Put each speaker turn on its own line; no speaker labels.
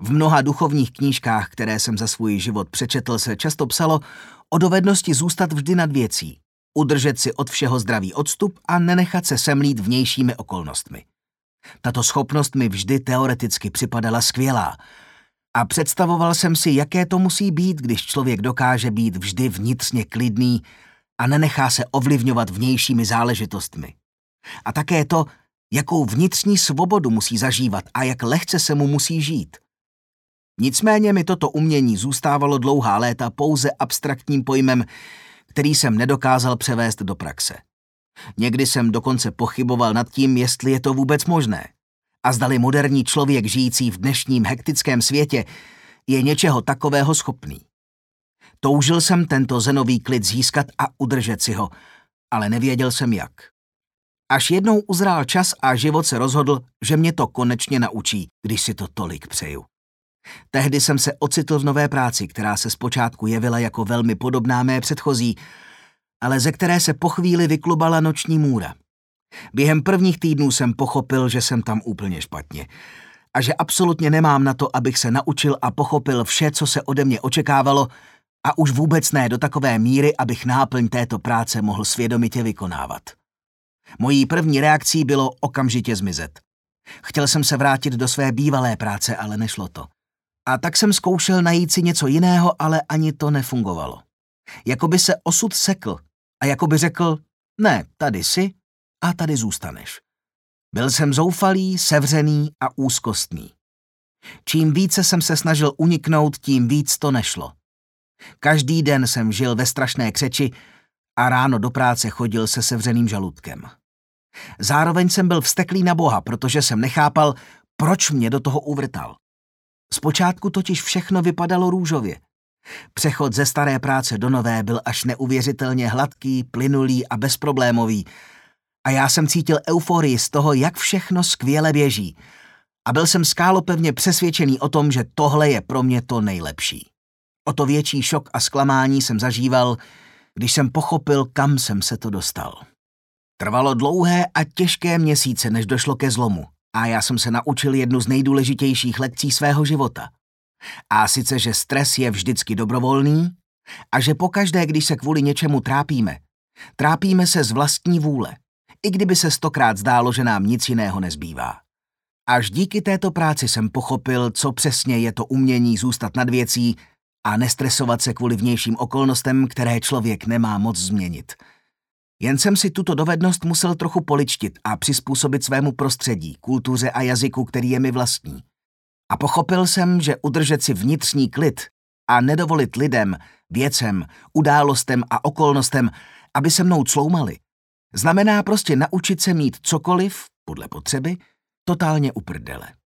V mnoha duchovních knížkách, které jsem za svůj život přečetl, se často psalo o dovednosti zůstat vždy nad věcí, udržet si od všeho zdravý odstup a nenechat se semlít vnějšími okolnostmi. Tato schopnost mi vždy teoreticky připadala skvělá a představoval jsem si, jaké to musí být, když člověk dokáže být vždy vnitřně klidný a nenechá se ovlivňovat vnějšími záležitostmi. A také to, jakou vnitřní svobodu musí zažívat a jak lehce se mu musí žít. Nicméně mi toto umění zůstávalo dlouhá léta pouze abstraktním pojmem, který jsem nedokázal převést do praxe. Někdy jsem dokonce pochyboval nad tím, jestli je to vůbec možné. A zdali moderní člověk žijící v dnešním hektickém světě je něčeho takového schopný. Toužil jsem tento zenový klid získat a udržet si ho, ale nevěděl jsem jak. Až jednou uzrál čas a život se rozhodl, že mě to konečně naučí, když si to tolik přeju. Tehdy jsem se ocitl v nové práci, která se zpočátku jevila jako velmi podobná mé předchozí, ale ze které se po chvíli vyklubala noční můra. Během prvních týdnů jsem pochopil, že jsem tam úplně špatně a že absolutně nemám na to, abych se naučil a pochopil vše, co se ode mě očekávalo, a už vůbec ne do takové míry, abych náplň této práce mohl svědomitě vykonávat. Mojí první reakcí bylo okamžitě zmizet. Chtěl jsem se vrátit do své bývalé práce, ale nešlo to. A tak jsem zkoušel najít si něco jiného, ale ani to nefungovalo. Jakoby se osud sekl a jakoby řekl, ne, tady jsi a tady zůstaneš. Byl jsem zoufalý, sevřený a úzkostný. Čím více jsem se snažil uniknout, tím víc to nešlo. Každý den jsem žil ve strašné křeči a ráno do práce chodil se sevřeným žaludkem. Zároveň jsem byl vzteklý na Boha, protože jsem nechápal, proč mě do toho uvrtal. Zpočátku totiž všechno vypadalo růžově. Přechod ze staré práce do nové byl až neuvěřitelně hladký, plynulý a bezproblémový. A já jsem cítil euforii z toho, jak všechno skvěle běží. A byl jsem skálopevně přesvědčený o tom, že tohle je pro mě to nejlepší. O to větší šok a zklamání jsem zažíval, když jsem pochopil, kam jsem se to dostal. Trvalo dlouhé a těžké měsíce, než došlo ke zlomu. A já jsem se naučil jednu z nejdůležitějších lekcí svého života. A sice, že stres je vždycky dobrovolný a že pokaždé, když se kvůli něčemu trápíme se z vlastní vůle, i kdyby se 100krát zdálo, že nám nic jiného nezbývá. Až díky této práci jsem pochopil, co přesně je to umění zůstat nad věcí a nestresovat se kvůli vnějším okolnostem, které člověk nemá moc změnit. Jen jsem si tuto dovednost musel trochu poličtit a přizpůsobit svému prostředí, kultuře a jazyku, který je mi vlastní. A pochopil jsem, že udržet si vnitřní klid a nedovolit lidem, věcem, událostem a okolnostem, aby se mnou cloumali, znamená prostě naučit se mít cokoliv, podle potřeby, totálně u prdele.